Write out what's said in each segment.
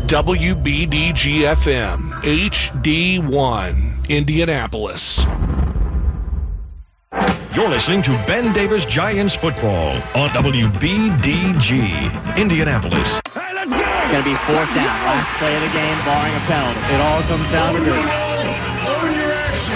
WBDG-FM, HD1, Indianapolis. You're listening to Ben Davis Giants football on WBDG, Indianapolis. Hey, let's go! It's going to be fourth down. Last play of the game, barring a penalty. It all comes down to this. Open your action.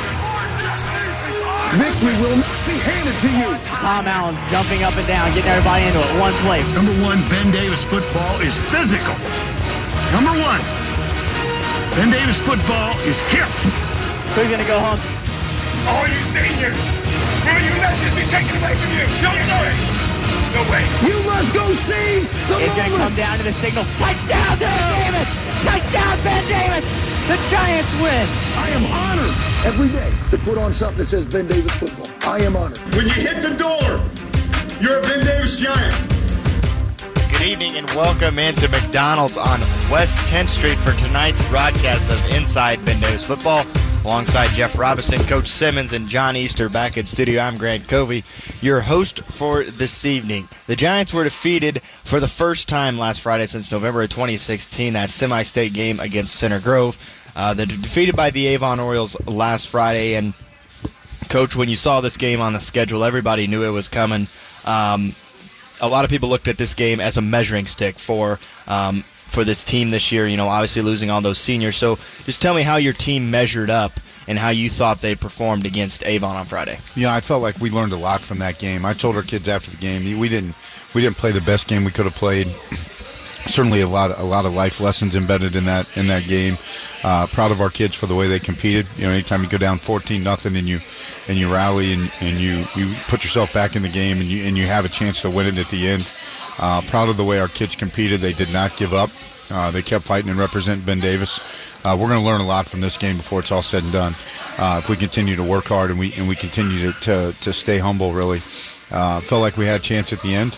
Victory will not be handed to you. Tom Allen jumping up and down, getting everybody into it. One play. Number one, Ben Davis football is physical. Number one, Ben Davis football is hipped. Who's going to go home? All you seniors, will you let this be taken away from you? No, sir. No way. You must go seize the It's going to come down to the signal. Touchdown, Ben Davis! Touchdown, Ben Davis! The Giants win. I am honored every day to put on something that says Ben Davis football. I am honored. When you hit the door, you're a Ben Davis Giant. Good evening and welcome into McDonald's on West 10th Street for tonight's broadcast of Inside Ben Davis Football. Alongside Jeff Robinson, Coach Simmons, and John Easter back in studio, I'm Grant Covey, your host for this evening. The Giants were defeated for the first time last Friday since November of 2016, that semi-state game against Center Grove. They were defeated by the Avon Orioles last Friday, and Coach, when you saw this game on the schedule, everybody knew it was coming. A lot of people looked at this game as a measuring stick for this team this year, obviously losing all those seniors. So just tell me how your team measured up and how you thought they performed against Avon on Friday. Yeah, I felt like we learned a lot from that game. I told our kids after the game, we didn't play the best game we could have played. Certainly a lot of life lessons embedded in that game. Proud of our kids for the way they competed. Anytime you go down 14-0 and you rally and you put yourself back in the game and you have a chance to win it at the end. Proud of the way our kids competed. They did not give up. They kept fighting and represent Ben Davis. We're going to learn a lot from this game before it's all said and done. If we continue to work hard and we continue to stay humble, really. Felt like we had a chance at the end.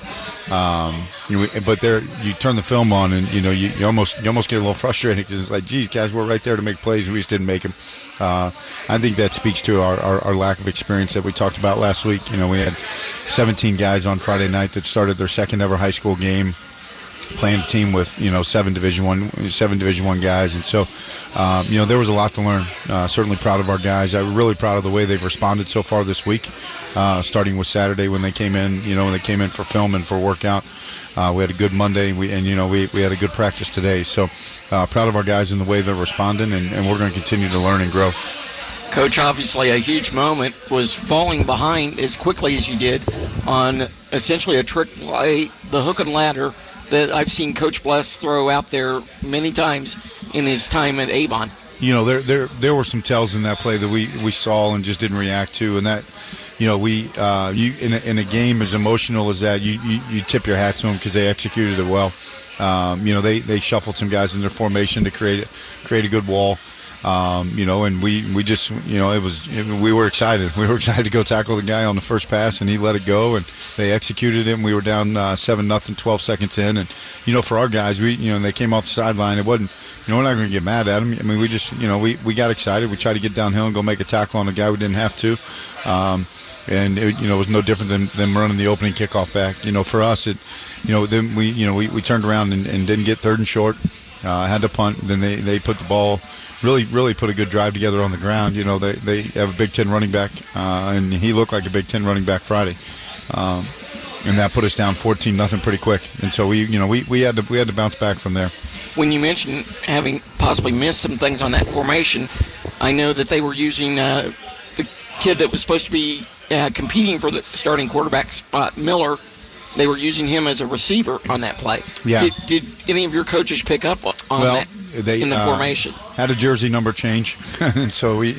But there, you turn the film on and you almost get a little frustrated because it's like, geez, guys, we're right there to make plays and we just didn't make them. I think that speaks to our lack of experience that we talked about last week. We had 17 guys on Friday night that started their second ever high school game, playing a team with 7 Division I guys, and so there was a lot to learn. Certainly proud of our guys. I'm really proud of the way they've responded so far this week. Starting with Saturday when they came in, when they came in for film and for workout. We had a good Monday, we had a good practice today. So proud of our guys and the way they're responding, and we're going to continue to learn and grow. Coach, obviously a huge moment was falling behind as quickly as you did on essentially a trick play, the hook and ladder that I've seen Coach Bless throw out there many times in his time at Avon. There were some tells in that play that we saw and just didn't react to, and that we in a game as emotional as that, you tip your hat to them because they executed it well. They shuffled some guys in their formation to create a good wall. And we just, we were excited. We were excited to go tackle the guy on the first pass, and he let it go, and they executed it, and we were down 7-0, 12 seconds in. And, for our guys, they came off the sideline. It wasn't, we're not going to get mad at them. I mean, we just, we got excited. We tried to get downhill and go make a tackle on a guy we didn't have to. And it was no different than running the opening kickoff back. For us, then we turned around and didn't get third and short, had to punt. Then they put the ball, really put a good drive together on the ground. They have a Big Ten running back, and he looked like a Big Ten running back Friday. And that put us down 14-0 pretty quick. And so we had to bounce back from there. When you mentioned having possibly missed some things on that formation, I know that they were using the kid that was supposed to be competing for the starting quarterback spot, Miller. They were using him as a receiver on that play. Yeah. Did any of your coaches pick up on that in the formation? Had a jersey number change, and so we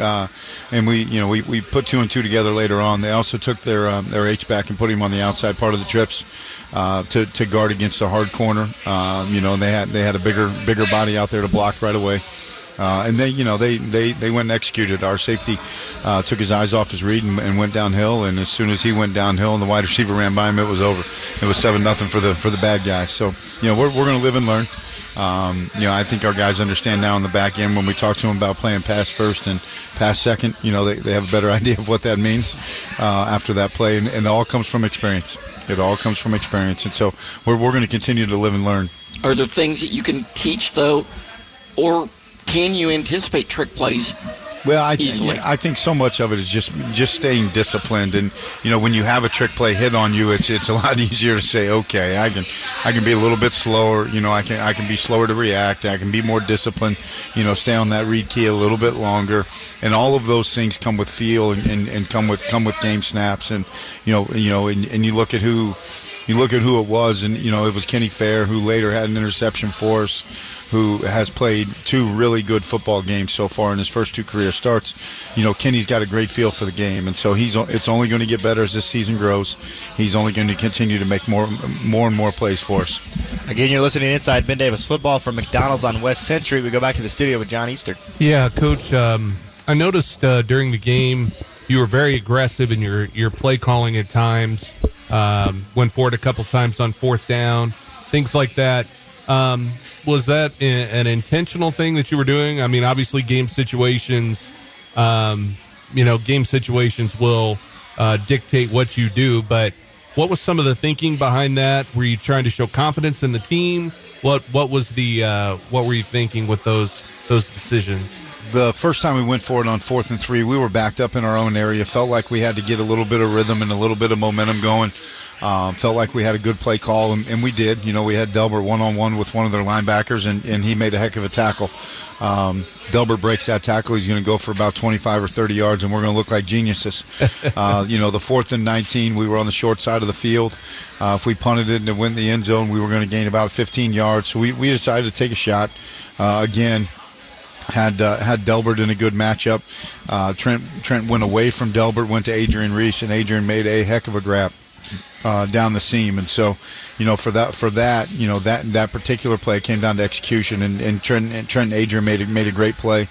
put 2 and 2 together later on. They also took their H back and put him on the outside part of the trips to guard against a hard corner. They had a bigger body out there to block right away. And they went and executed. Our safety took his eyes off his read and went downhill. And as soon as he went downhill and the wide receiver ran by him, it was over. It was 7-0 for the bad guys. So we're going to live and learn. I think our guys understand now on the back end when we talk to them about playing pass first and pass second. They have a better idea of what that means after that play, and it all comes from experience. It all comes from experience, and so we're going to continue to live and learn. Are there things that you can teach, though, or can you anticipate trick plays? Well, I think so much of it is just staying disciplined, and when you have a trick play hit on you, it's a lot easier to say, okay, I can be a little bit slower. I can be slower to react. I can be more disciplined. Stay on that read key a little bit longer, and all of those things come with feel and come with game snaps, and and you look at who it was, and it was Kenny Fair, who later had an interception for us, who has played 2 really good football games so far in his first 2 career starts. Kenny's got a great feel for the game, and so it's only going to get better as this season grows. He's only going to continue to make more and more plays for us. Again, you're listening to Inside Ben Davis Football from McDonald's on West Century. We go back to the studio with John Easter. Yeah, Coach, I noticed during the game you were very aggressive in your play calling at times, went for it a couple times on 4th down, things like that. Was that an intentional thing that you were doing? I mean, obviously game situations will dictate what you do, but what was some of the thinking behind that? Were you trying to show confidence in the team? What were you thinking with those decisions? The first time we went for it on 4th and 3, we were backed up in our own area. Felt like we had to get a little bit of rhythm and a little bit of momentum going. Felt like we had a good play call, and we did. We had Delbert one-on-one with one of their linebackers, and he made a heck of a tackle. Delbert breaks that tackle. He's going to go for about 25 or 30 yards, and we're going to look like geniuses. The 4th and 19, we were on the short side of the field. If we punted it and it went in the end zone, we were going to gain about 15 yards. So we decided to take a shot. Again, had Delbert in a good matchup. Trent went away from Delbert, went to Adrian Reese, and Adrian made a heck of a grab down the seam. And so, for that particular play came down to execution, and Trent and Adrian made a great play.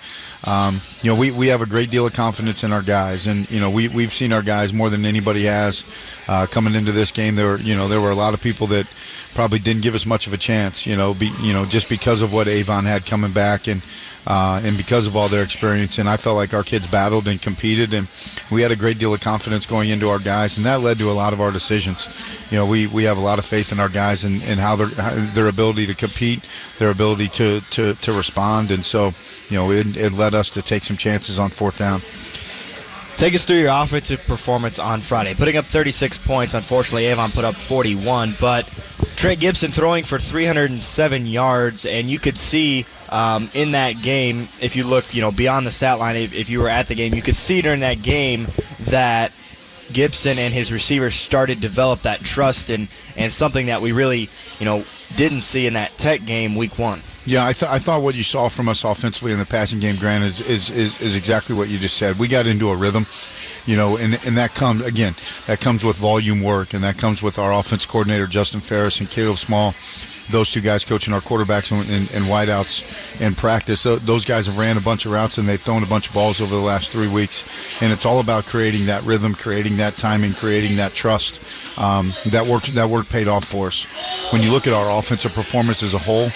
We have a great deal of confidence in our guys, and we've seen our guys more than anybody has coming into this game. There were a lot of people that probably didn't give us much of a chance, just because of what Avon had coming back, and because of all their experience. And I felt like our kids battled and competed, and we had a great deal of confidence going into our guys, and that led to a lot of our decisions. We have a lot of faith in our guys and how their ability to compete, their ability to respond, and so it led us to take some chances on 4th down. Take us through your offensive performance on Friday. Putting up 36 points. Unfortunately, Avon put up 41, but Trent Gibson throwing for 307 yards, and you could see in that game, if you look beyond the stat line, if you were at the game, you could see during that game that Gibson and his receivers started to develop that trust, and something that we really didn't see in that Tech game week 1. Yeah, I thought what you saw from us offensively in the passing game, Grant, is exactly what you just said. We got into a rhythm, and that comes with volume work, and that comes with our offense coordinator, Justin Ferris, and Caleb Small. Those 2 guys coaching our quarterbacks and wideouts in practice. Those guys have ran a bunch of routes, and they've thrown a bunch of balls over the last 3 weeks. And it's all about creating that rhythm, creating that timing, creating that trust. That work paid off for us. When you look at our offensive performance as a whole,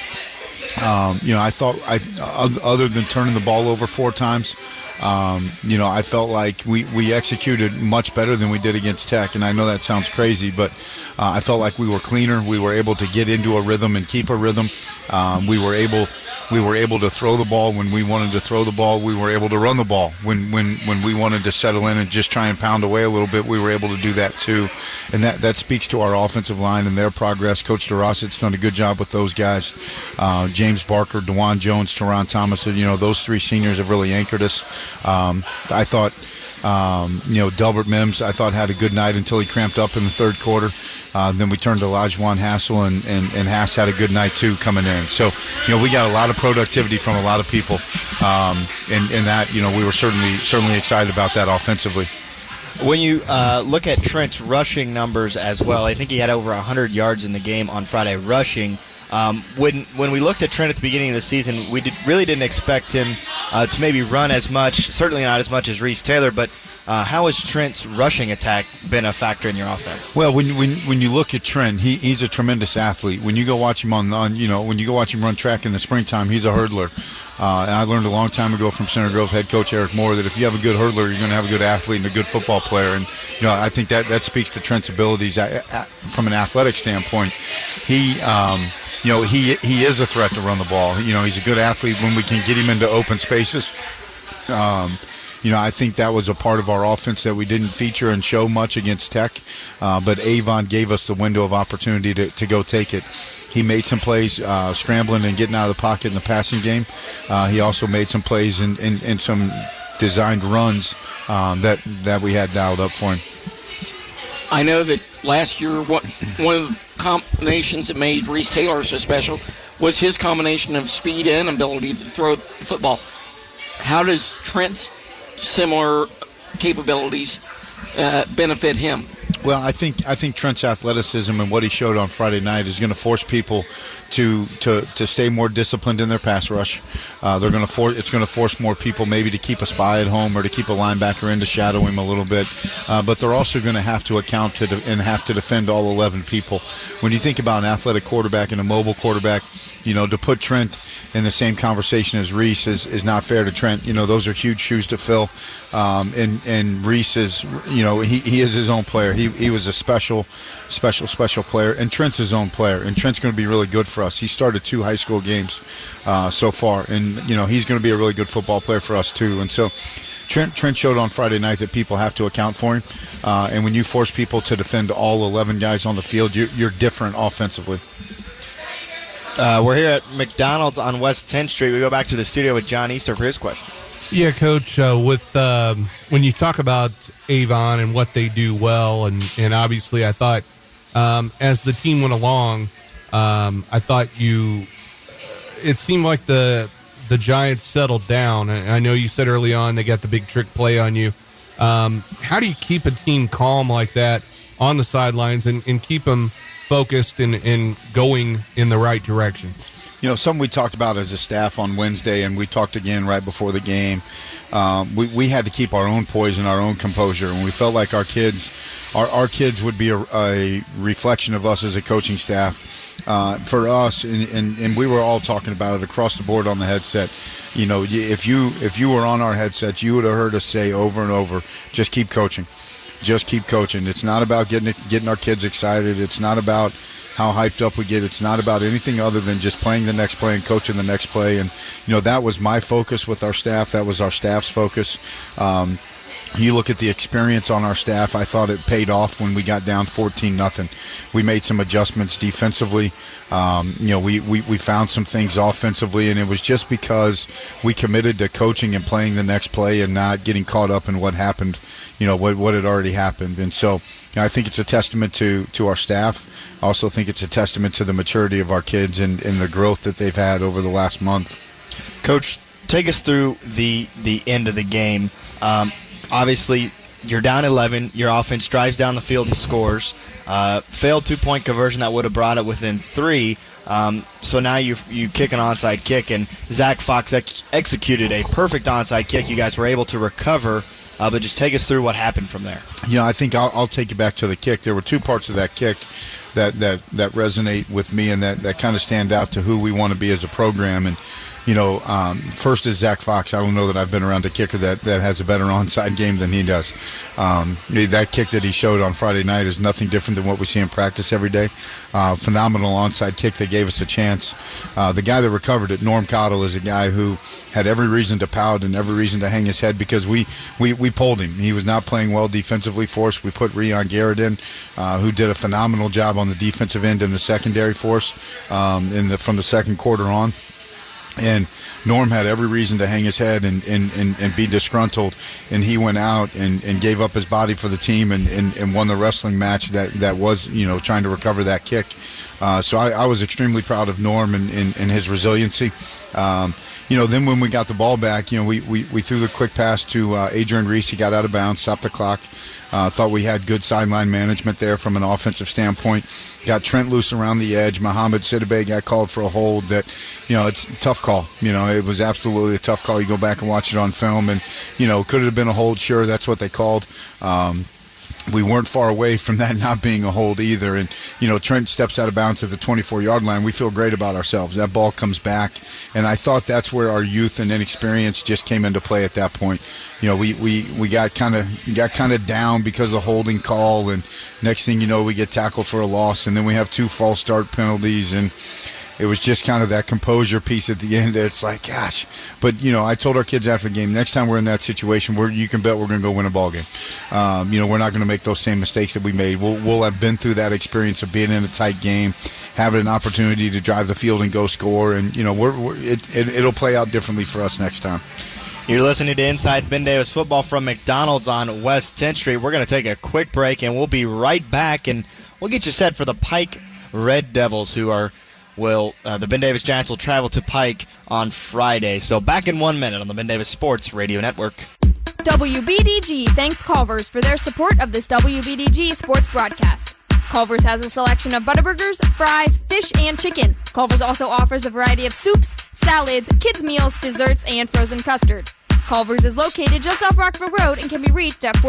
I thought other than turning the ball over 4 times, I felt like we executed much better than we did against Tech. And I know that sounds crazy, but I felt like we were cleaner. We were able to get into a rhythm and keep a rhythm. We were able to throw the ball when we wanted to throw the ball. We were able to run the ball when we wanted to settle in and just try and pound away a little bit. We were able to do that too, and that speaks to our offensive line and their progress. Coach DeRossett's done a good job with those guys. James Barker, DeJuan Jones, Teron Thomas. Those 3 seniors have really anchored us. I thought, Delbert Mims, I thought had a good night until he cramped up in the 3rd quarter. Then we turned to Olajuwon Hassel, and Hass had a good night too coming in. So, we got a lot of productivity from a lot of people, and that, we were certainly excited about that offensively. When you look at Trent's rushing numbers as well, I think he had over 100 yards in the game on Friday rushing. When we looked at Trent at the beginning of the season, we really didn't expect him to maybe run as much, certainly not as much as Reese Taylor, but How has Trent's rushing attack been a factor in your offense? Well, when you look at Trent, he's a tremendous athlete. When you go watch him when you go watch him run track in the springtime, he's a hurdler. And I learned a long time ago from Center Grove head coach Eric Moore that if you have a good hurdler, you're going to have a good athlete and a good football player. And I think that speaks to Trent's abilities from an athletic standpoint. He is a threat to run the ball. He's a good athlete when we can get him into open spaces. I think that was a part of our offense that we didn't feature and show much against Tech, but Avon gave us the window of opportunity to go take it. He made some plays scrambling and getting out of the pocket in the passing game. He also made some plays in some designed runs that we had dialed up for him. I know that last year one of the combinations that made Reese Taylor so special was his combination of speed and ability to throw the football. How does Trent's similar capabilities benefit him? Well, I think Trent's athleticism and what he showed on Friday night is going to force people to stay more disciplined in their pass rush. It's going to force more people maybe to keep a spy at home or to keep a linebacker in to shadow him a little bit. But they're also going to have to account and have to defend all 11 people. When you think about an athletic quarterback and a mobile quarterback, to put Trent in the same conversation as Reese is not fair to Trent. Those are huge shoes to fill. And Reese is, he is his own player. He was a special player. And Trent's his own player. And Trent's going to be really good for us. He started 2 high school games so far. And, he's going to be a really good football player for us too. And so Trent showed on Friday night that people have to account for him. And when you force people to defend all 11 guys on the field, you're different offensively. We're here at McDonald's on West 10th Street. We go back to the studio with John Easter for his question. Yeah, Coach, when you talk about Avon and what they do well, and obviously I thought as the team went along, I thought it seemed like the Giants settled down. I know you said early on they got the big trick play on you. How do you keep a team calm like that on the sidelines and keep them focused and going in the right direction? Something we talked about as a staff on Wednesday, and we talked again right before the game. We had to keep our own poise and our own composure, and we felt like our kids would be a reflection of us as a coaching staff. For us, and we were all talking about it across the board on the headset. If you were on our headsets, you would have heard us say over and over, just keep coaching. Just keep coaching. It's not about getting our kids excited. It's not about how hyped up we get. It's not about anything other than just playing the next play and coaching the next play. And, that was my focus with our staff. That was our staff's focus. You look at the experience on our staff, I thought it paid off when we got down 14-0. We made some adjustments defensively. We found some things offensively, and it was just because we committed to coaching and playing the next play and not getting caught up in what happened, what had already happened. And so I think it's a testament to our staff. I also think it's a testament to the maturity of our kids and the growth that they've had over the last month. Coach, take us through the end of the game. Obviously, you're down 11. Your offense drives down the field and scores. Failed 2-point conversion that would have brought it within 3. So now you kick an onside kick, and Zach Fox executed a perfect onside kick. You guys were able to recover, but just take us through what happened from there. I think I'll take you back to the kick. There were 2 parts of that kick that resonate with me and that kind of stand out to who we want to be as a program. And first is Zach Fox. I don't know that I've been around a kicker that has a better onside game than he does. That kick that he showed on Friday night is nothing different than what we see in practice every day. Phenomenal onside kick that gave us a chance. The guy that recovered it, Norm Cottle, is a guy who had every reason to pout and every reason to hang his head because we pulled him. He was not playing well defensively for us. We put Rion Garrett in, who did a phenomenal job on the defensive end in the secondary for us from the second quarter on. And Norm had every reason to hang his head and be disgruntled, and he went out and gave up his body for the team and won the wrestling match that was trying to recover that kick. So I was extremely proud of Norm and his resiliency. Then when we got the ball back, we threw the quick pass to Adrian Reese. He got out of bounds, stopped the clock. Thought we had good sideline management there from an offensive standpoint. Got Trent loose around the edge. Mohamed Sidibe got called for a hold that, it's a tough call. It was absolutely a tough call. You go back and watch it on film and, could it have been a hold? Sure, that's what they called. We weren't far away from that not being a hold either. And, Trent steps out of bounds at the 24-yard line. We feel great about ourselves. That ball comes back. And I thought that's where our youth and inexperience just came into play at that point. We got kind of down because of the holding call. And next thing you know, we get tackled for a loss. And then we have 2 false start penalties. And it was just kind of that composure piece at the end. It's like, gosh. But, I told our kids after the game, next time we're in that situation, you can bet we're going to go win a ball game. We're not going to make those same mistakes that we made. We'll have been through that experience of being in a tight game, having an opportunity to drive the field and go score. And, it'll play out differently for us next time. You're listening to Inside Ben Davis Football from McDonald's on West 10th Street. We're going to take a quick break, and we'll be right back. And we'll get you set for the Pike Red Devils, who are... the Ben Davis Giants will travel to Pike on Friday. So back in 1 minute on the Ben Davis Sports Radio Network. WBDG thanks Culver's for their support of this WBDG sports broadcast. Culver's has a selection of Butterburgers, fries, fish, and chicken. Culver's also offers a variety of soups, salads, kids' meals, desserts, and frozen custard. Culver's is located just off Rockville Road and can be reached at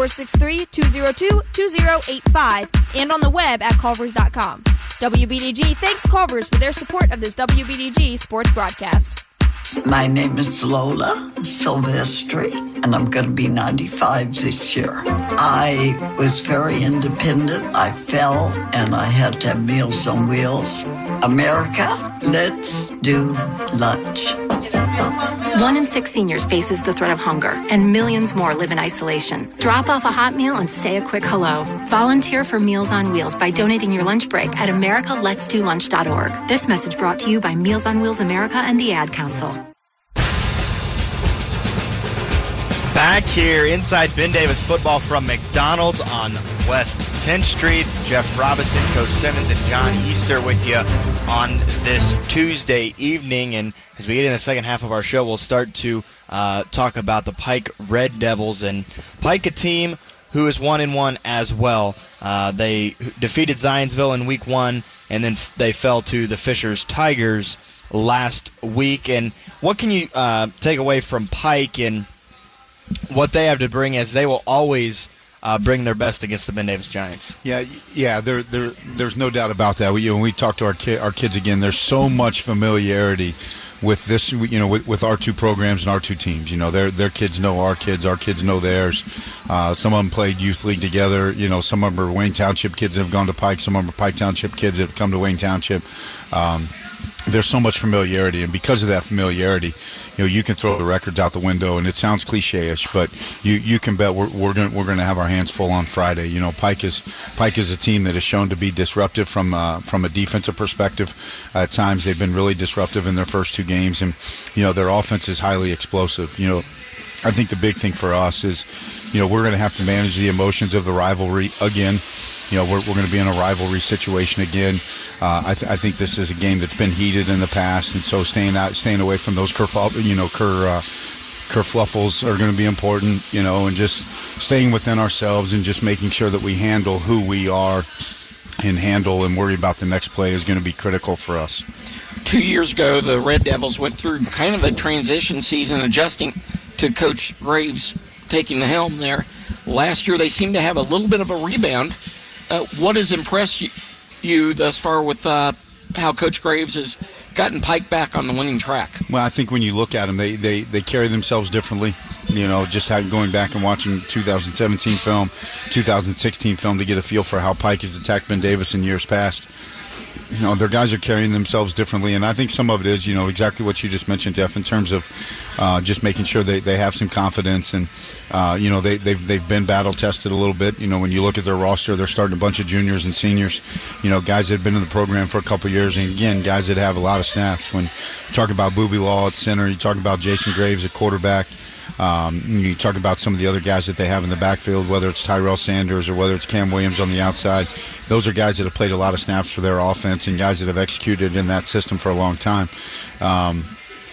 463-202-2085 and on the web at culvers.com. WBDG thanks Culver's for their support of this WBDG sports broadcast. My name is Lola Silvestri, and I'm going to be 95 this year. I was very independent. I fell, and I had to have Meals on Wheels. America, let's do lunch. 1 in 6 seniors faces the threat of hunger, and millions more live in isolation. Drop off a hot meal and say a quick hello. Volunteer for Meals on Wheels by donating your lunch break at americaletsdolunch.org. This message brought to you by Meals on Wheels America and the Ad Council. Back here inside Ben Davis Football from McDonald's on West 10th Street. Jeff Robinson, Coach Simmons, and John Easter with you on this Tuesday evening. And as we get in the second half of our show, we'll start to talk about the Pike Red Devils. And Pike, a team who is 1-1 as well. They defeated Zionsville in Week 1, and then they fell to the Fishers Tigers last week. And what can you take away from Pike and what they have to bring, as they will always bring their best against the Ben Davis Giants? Yeah. There's no doubt about that. When we talk to our kids again, there's so much familiarity with this, with our 2 programs and our 2 teams. Their kids know our kids know theirs. Some of them played youth league together. Some of them are Wayne Township kids that have gone to Pike. Some of them are Pike Township kids that have come to Wayne Township. There's so much familiarity, and because of that familiarity, you can throw the records out the window, and it sounds cliche-ish, but you can bet we're going to have our hands full on Friday. Pike is a team that is shown to be disruptive from a defensive perspective. At times, they've been really disruptive in their first 2 games, and their offense is highly explosive. I think the big thing for us is, we're going to have to manage the emotions of the rivalry again. We're going to be in a rivalry situation again. I think this is a game that's been heated in the past, and so staying away from those kerfluffles are going to be important. And just staying within ourselves and just making sure that we handle who we are and worry about the next play is going to be critical for us. 2 years ago, the Red Devils went through kind of a transition season, adjusting to Coach Graves taking the helm there. Last year, they seemed to have a little bit of a rebound. What has impressed you thus far with how Coach Graves has gotten Pike back on the winning track? Well, I think when you look at them, they carry themselves differently. Just going back and watching 2017 film, 2016 film to get a feel for how Pike has attacked Ben Davis in years past. Their guys are carrying themselves differently, and I think some of it is, exactly what you just mentioned, Jeff, in terms of just making sure they have some confidence, and they've been battle tested a little bit. When you look at their roster, they're starting a bunch of juniors and seniors, guys that have been in the program for a couple of years, and again, guys that have a lot of snaps. When you talk about Booby Law at center, you talk about Jason Graves at quarterback. You talk about some of the other guys that they have in the backfield, whether it's Tyrell Sanders or whether it's Cam Williams on the outside. Those are guys that have played a lot of snaps for their offense and guys that have executed in that system for a long time.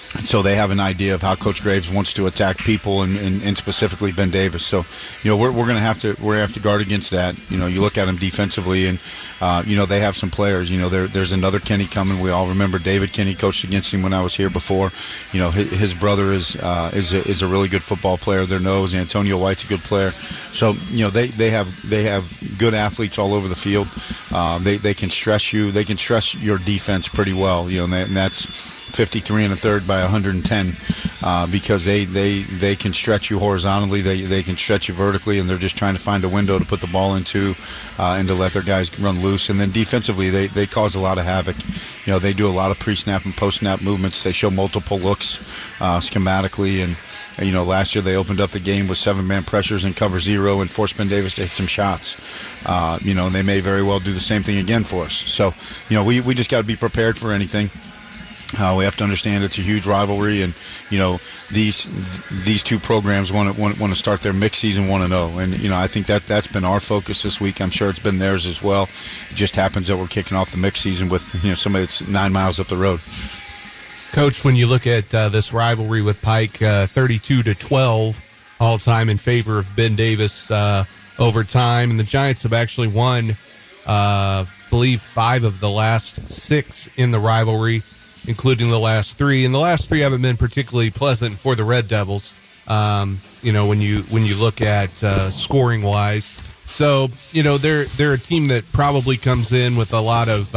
So they have an idea of how Coach Graves wants to attack people, and specifically Ben Davis. So, we're going to have to guard against that. You look at them defensively, and they have some players. There's another Kenny coming. We all remember David Kenny, coached against him when I was here before. His brother is a really good football player. Their nose, Antonio White's a good player. So they have good athletes all over the field. They can stress you. They can stress your defense pretty well. And that's 53 1/3 by 110 because they can stretch you horizontally, they can stretch you vertically, and they're just trying to find a window to put the ball into and to let their guys run loose. And then defensively, they cause a lot of havoc. They do a lot of pre-snap and post-snap movements. They show multiple looks schematically, and last year they opened up the game with 7-man pressures and cover 0 and forced Ben Davis to hit some shots. And they may very well do the same thing again for us. So we just got to be prepared for anything. We have to understand it's a huge rivalry, and these two programs want to start their mixed season 1-0, and I think that's been our focus this week. I'm sure it's been theirs as well. It just happens that we're kicking off the mixed season with somebody that's 9 miles up the road. Coach, when you look at this rivalry with Pike, 32-12 all time in favor of Ben Davis over time, and the Giants have actually won, I believe, 5 of the last 6 in the rivalry, including the last 3, and the last 3 haven't been particularly pleasant for the Red Devils. When you look at scoring wise, so they're a team that probably comes in with a lot of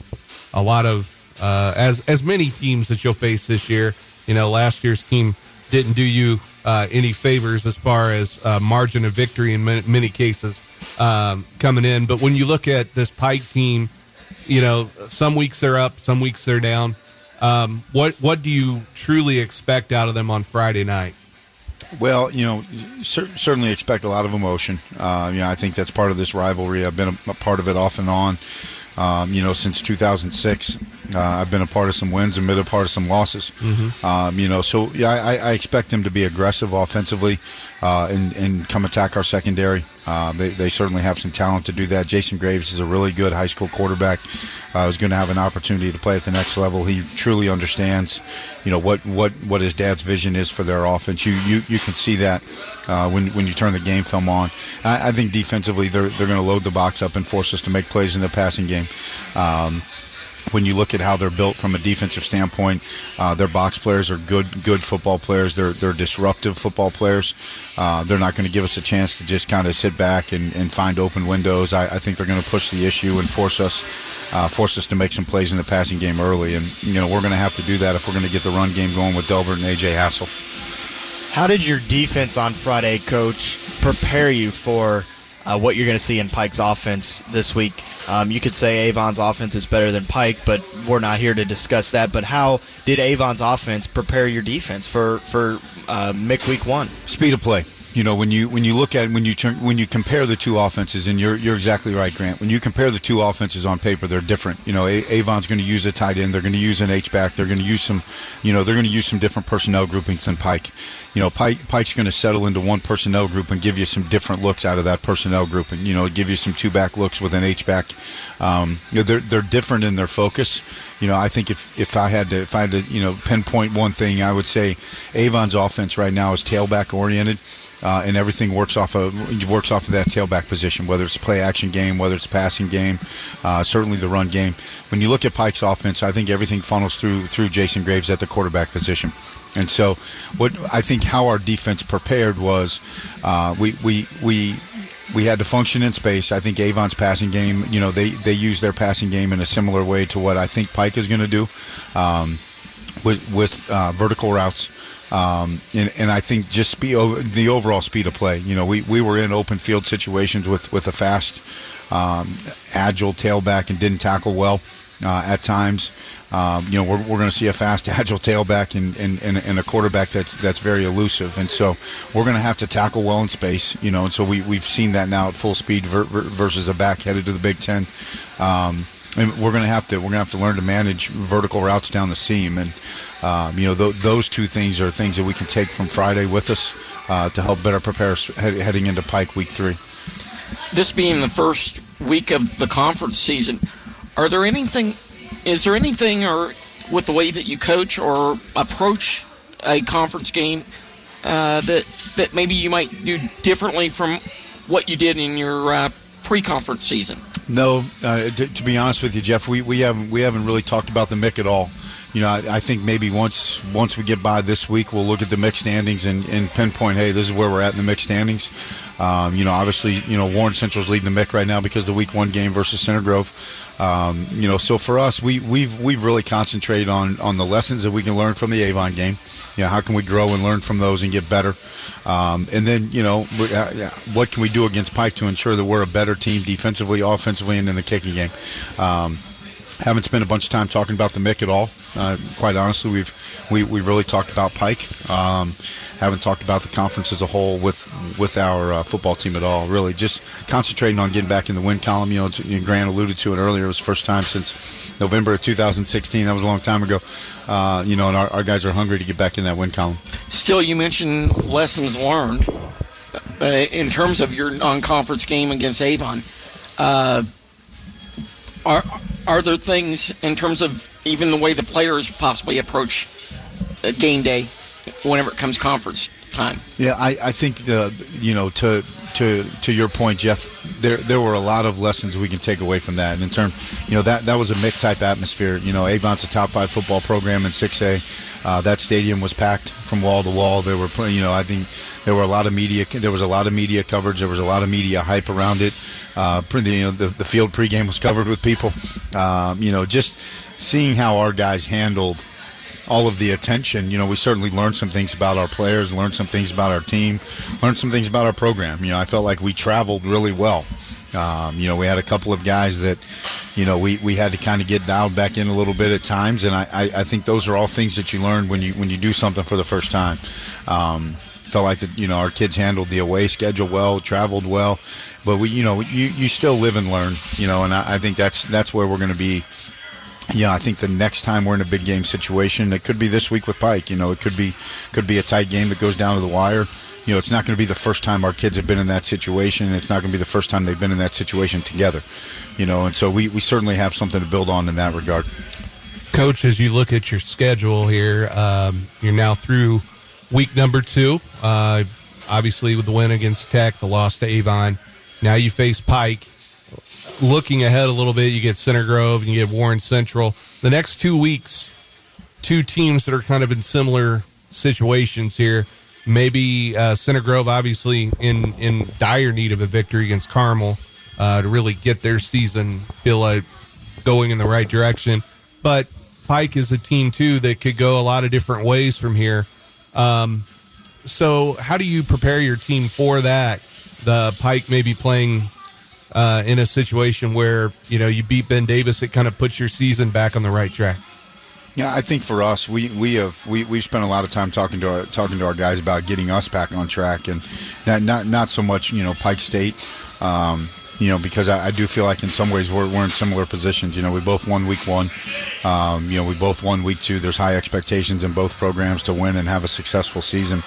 as many teams that you'll face this year. Last year's team didn't do you any favors as far as margin of victory in many cases coming in. But when you look at this Pike team, some weeks they're up, some weeks they're down. What do you truly expect out of them on Friday night? Well, certainly expect a lot of emotion. I think that's part of this rivalry. I've been a part of it off and on, since 2006. I've been a part of some wins and been a part of some losses. Mm-hmm. I expect them to be aggressive offensively and come attack our secondary. They certainly have some talent to do that. Jason Graves is a really good high school quarterback who's going to have an opportunity to play at the next level. He truly understands, what his dad's vision is for their offense. You can see that when you turn the game film on. I think defensively they're going to load the box up and force us to make plays in the passing game. When you look at how they're built from a defensive standpoint, their box players are good football players. They're disruptive football players. They're not going to give us a chance to just kind of sit back and find open windows. I think they're going to push the issue and force us to make some plays in the passing game early. And we're going to have to do that if we're going to get the run game going with Delbert and A.J. Hassel. How did your defense on Friday, Coach, prepare you for what you're going to see in Pike's offense this week? You could say Avon's offense is better than Pike, but we're not here to discuss that. But how did Avon's offense prepare your defense for MIC Week 1? Speed of play. When you look at when you compare the two offenses, and you're exactly right, Grant. When you compare the two offenses on paper, they're different. Avon's going to use a tight end. They're going to use an H-back. They're going to use some different personnel groupings than Pike. Pike's going to settle into one personnel group and give you some different looks out of that personnel grouping. Give you some 2-back looks with an H-back. They're different in their focus. I think if I had to pinpoint one thing, I would say Avon's offense right now is tailback oriented. And everything works off of that tailback position, whether it's play action game, whether it's passing game, certainly the run game. When you look at Pike's offense, I think everything funnels through Jason Graves at the quarterback position. And so, what I think how our defense prepared was, we had to function in space. I think Avon's passing game, they use their passing game in a similar way to what I think Pike is going to do with vertical routes. And I think just the overall speed of play. We were in open field situations with a fast, agile tailback and didn't tackle well at times. We're going to see a fast, agile tailback and a quarterback that's very elusive, and so we're going to have to tackle well in space. And so we've seen that now at full speed versus a back headed to the Big Ten. And we're going to have to learn to manage vertical routes down the seam, and those two things are things that we can take from Friday with us to help better prepare us heading into Pike Week 3. This being the first week of the conference season, is there anything or with the way that you coach or approach a conference game that maybe you might do differently from what you did in your pre-conference season? No, to be honest with you, Jeff, we haven't really talked about the MIC at all. I think maybe once we get by this week, we'll look at the MIC standings and pinpoint, hey, this is where we're at in the MIC standings. Obviously, Warren Central's leading the MIC right now because of the Week 1 game versus Center Grove. So for us, we've really concentrated on the lessons that we can learn from the Avon game. How can we grow and learn from those and get better? And then, what can we do against Pike to ensure that we're a better team defensively, offensively, and in the kicking game? Haven't spent a bunch of time talking about the MIC at all. Quite honestly, we've really talked about Pike. Haven't talked about the conference as a whole with our football team at all. Really, just concentrating on getting back in the win column. Grant alluded to it earlier. It was the first time since November of 2016. That was a long time ago. And our guys are hungry to get back in that win column. Still, you mentioned lessons learned in terms of your non-conference game against Avon. Are there things in terms of even the way the players possibly approach game day whenever it comes conference time? Yeah, I think to your point, Jeff, there were a lot of lessons we can take away from that. And in terms, that was a MIC type atmosphere. Avon's a top 5 football program in 6A. That stadium was packed from wall to wall. There were, I think there were a lot of media. There was a lot of media coverage. There was a lot of media hype around it. The field pregame was covered with people. Just seeing how our guys handled all of the attention, we certainly learned some things about our players, learned some things about our team, learned some things about our program. I felt like we traveled really well. We had a couple of guys that, we had to kind of get dialed back in a little bit at times, and I think those are all things that you learn when you do something for the first time. Felt like that, our kids handled the away schedule well, traveled well, but you still live and learn, and I think that's where we're going to be. I think the next time we're in a big game situation, it could be this week with Pike. It could be a tight game that goes down to the wire. It's not going to be the first time our kids have been in that situation. It's not going to be the first time they've been in that situation together. And so we certainly have something to build on in that regard. Coach, as you look at your schedule here, you're now through week number 2. Obviously, with the win against Tech, the loss to Avon. Now you face Pike. Looking ahead a little bit, you get Center Grove and you get Warren Central. The next 2 weeks, 2 teams that are kind of in similar situations here. Maybe Center Grove, obviously, in dire need of a victory against Carmel to really get their season feel like going in the right direction. But Pike is a team, too, that could go a lot of different ways from here. So how do you prepare your team for that? The Pike may be playing in a situation where, you beat Ben Davis, it kind of puts your season back on the right track. Yeah, I think for us, we've spent a lot of time talking to our guys about getting us back on track, and not so much Pike State, because I do feel like in some ways we're in similar positions. We both won week 1, we both won week 2. There's high expectations in both programs to win and have a successful season.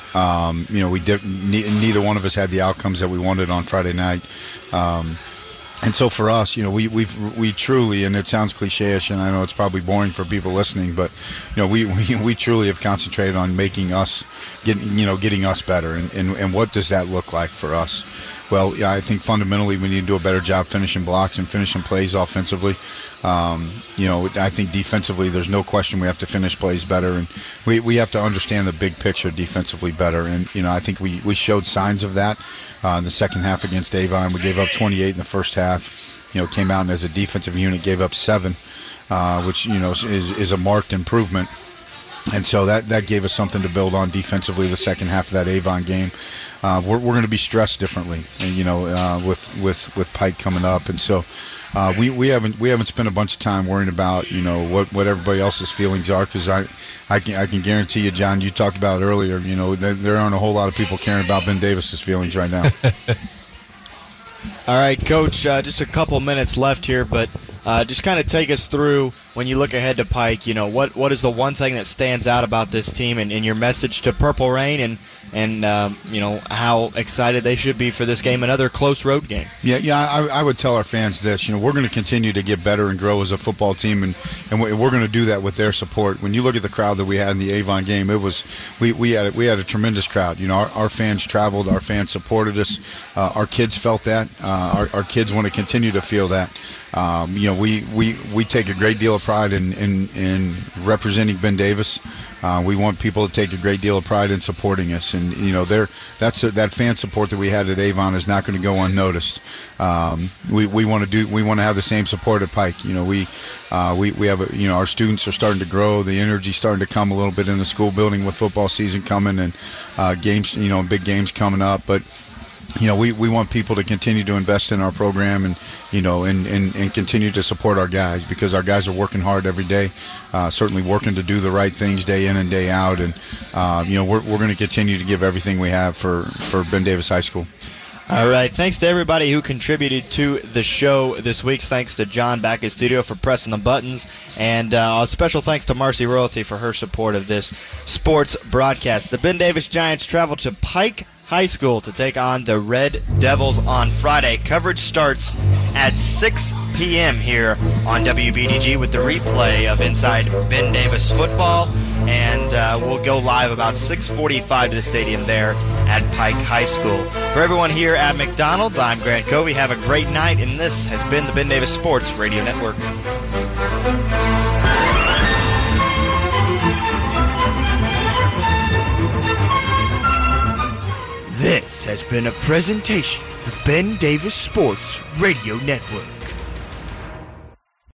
Neither one of us had the outcomes that we wanted on Friday night. And so for us, we truly, and it sounds cliche-ish, and I know it's probably boring for people listening, but we truly have concentrated on making us getting us better. And what does that look like for us? Well, yeah, I think fundamentally we need to do a better job finishing blocks and finishing plays offensively. I think defensively, there's no question we have to finish plays better, and we have to understand the big picture defensively better. And I think we showed signs of that in the second half against Avon. We gave up 28 in the first half. Came out and as a defensive unit gave up 7, which is a marked improvement. And so that gave us something to build on defensively the second half of that Avon game. We're going to be stressed differently, and with Pike coming up, and so we haven't spent a bunch of time worrying about what everybody else's feelings are, because I can guarantee you, John, you talked about it earlier. There aren't a whole lot of people caring about Ben Davis's feelings right now. All right, Coach, just a couple minutes left here, but Just kind of take us through, when you look ahead to Pike, what is the one thing that stands out about this team and your message to Purple Rain and how excited they should be for this game, another close road game. I would tell our fans this. We're going to continue to get better and grow as a football team, and we're going to do that with their support. When you look at the crowd that we had in the Avon game, it was we had a tremendous crowd. Our fans traveled, our fans supported us, our kids felt that, our kids want to continue to feel that. We take a great deal of pride in representing Ben Davis. We want people to take a great deal of pride in supporting us, and that fan support that we had at Avon is not going to go unnoticed. We want to have the same support at Pike. We have our students are starting to grow. The energy's starting to come a little bit in the school building with football season coming and games, big games coming up, but. We want people to continue to invest in our program and continue to support our guys, because our guys are working hard every day, certainly working to do the right things day in and day out. And, we're going to continue to give everything we have for Ben Davis High School. All right. Thanks to everybody who contributed to the show this week. Thanks to John back in studio for pressing the buttons. And a special thanks to Marcy Royalty for her support of this sports broadcast. The Ben Davis Giants travel to Pike High School to take on the Red Devils on Friday. Coverage starts at 6 p.m. here on WBDG with the replay of Inside Ben Davis Football, and we'll go live about 6:45 to the stadium there at Pike High School. For everyone here at McDonald's, I'm Grant Covey. Have a great night, and this has been the Ben Davis Sports Radio Network. This has been a presentation of the Ben Davis Sports Radio Network.